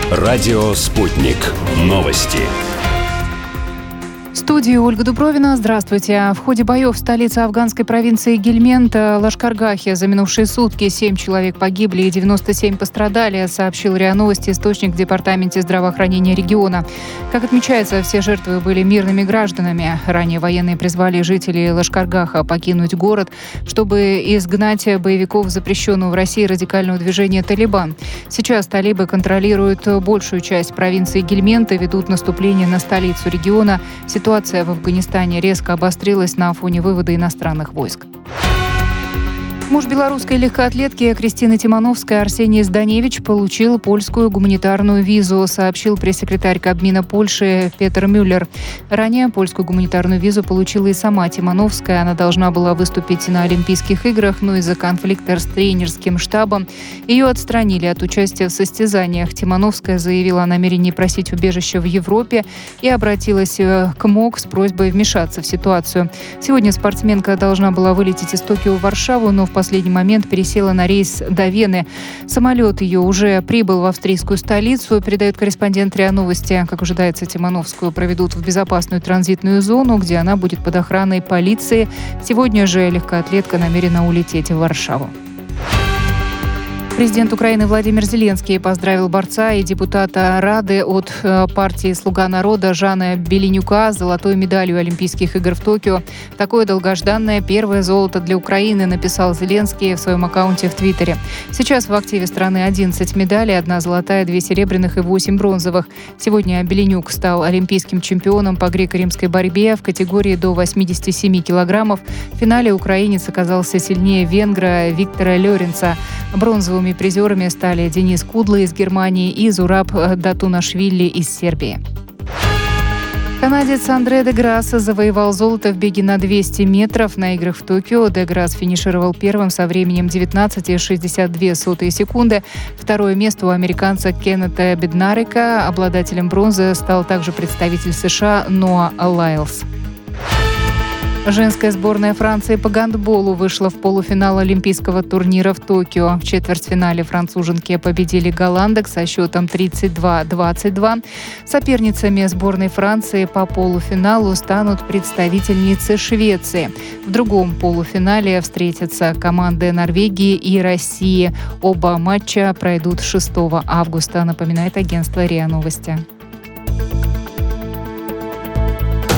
Радио «Спутник». Новости. В студии Ольга Дубровина. Здравствуйте. В ходе боев в столице афганской провинции Гельмент, Лашкаргахе, за минувшие сутки 7 человек погибли и 97 пострадали, сообщил РИА Новости источник в Департаменте здравоохранения региона. Как отмечается, все жертвы были мирными гражданами. Ранее военные призвали жителей Лашкаргаха покинуть город, чтобы изгнать боевиков запрещенного в России радикального движения «Талибан». Сейчас талибы контролируют большую часть провинции Гельмент и ведут наступление на столицу региона. Ситуация в Афганистане резко обострилась на фоне вывода иностранных войск. Муж белорусской легкоатлетки Кристины Тимановской Арсений Зданевич получил польскую гуманитарную визу, сообщил пресс-секретарь Кабмина Польши Петер Мюллер. Ранее польскую гуманитарную визу получила и сама Тимановская. Она должна была выступить на Олимпийских играх, но из-за конфликта с тренерским штабом ее отстранили от участия в состязаниях. Тимановская заявила о намерении просить убежище в Европе и обратилась к МОК с просьбой вмешаться в ситуацию. Сегодня спортсменка должна была вылететь из Токио в Варшаву, но в последний момент пересела на рейс до Вены. Самолет ее уже прибыл в австрийскую столицу, передает корреспондент РИА Новости. Как ожидается, Тимановскую проведут в безопасную транзитную зону, где она будет под охраной полиции. Сегодня же легкоатлетка намерена улететь в Варшаву. Президент Украины Владимир Зеленский поздравил борца и депутата Рады от партии «Слуга народа» Жана Беленюка с золотой медалью Олимпийских игр в Токио. Такое долгожданное первое золото для Украины, написал Зеленский в своем аккаунте в Твиттере. Сейчас в активе страны 11 медалей, 1 золотая, 2 серебряных и 8 бронзовых. Сегодня Беленюк стал олимпийским чемпионом по греко-римской борьбе в категории до 87 килограммов. В финале украинец оказался сильнее венгра Виктора Лёренца. Бронзовыми призерами стали Денис Кудла из Германии и Зураб Датунашвили из Сербии. Канадец Андре де Грасс завоевал золото в беге на 200 метров на играх в Токио. Де Грасс финишировал первым со временем 19,62 секунды. Второе место у американца Кеннета Беднарика. Обладателем бронзы стал также представитель США Ноа Лайлс. Женская сборная Франции по гандболу вышла в полуфинал олимпийского турнира в Токио. В четвертьфинале француженки победили голландок со счетом 32-22. Соперницами сборной Франции по полуфиналу станут представительницы Швеции. В другом полуфинале встретятся команды Норвегии и России. Оба матча пройдут 6 августа, напоминает агентство РИА Новости.